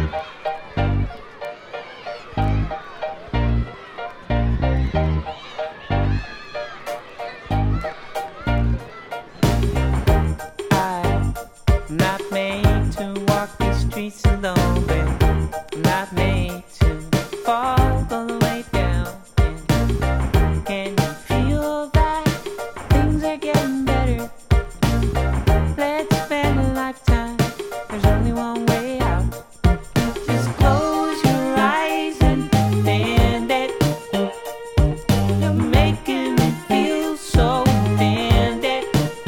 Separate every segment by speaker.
Speaker 1: I'm not made to walk these streets alone, babe. I'm not made to fall all the way down. And can you feel that things are getting better? Let's spend a lifetime. There's only one way out. Just close your eyes and pretend it. You're making me feel so offended.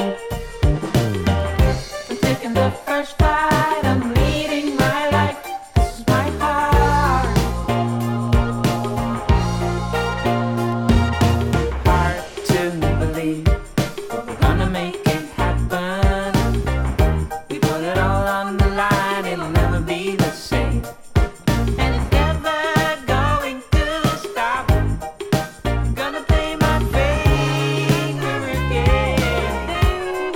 Speaker 1: I'm taking the first flight. I'm leading my life. This is my heart. Hard to believe, but we're gonna make it happen. We put it all on the line. It'll never be the same. And it's never going to stop. I'm gonna play my finger again.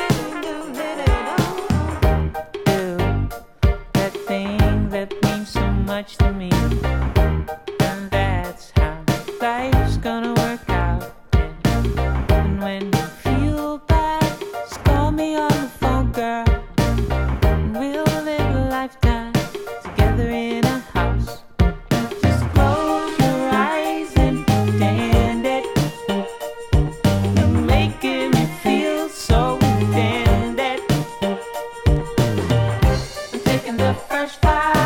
Speaker 1: Do that thing that means so much to me. And that's how life's gonna work out. And when you feel bad, just call me on the phone, girl. And we'll live a lifetime together in a house. Just close your eyes and pretend it. You're making me feel so offended. I'm taking the first flight.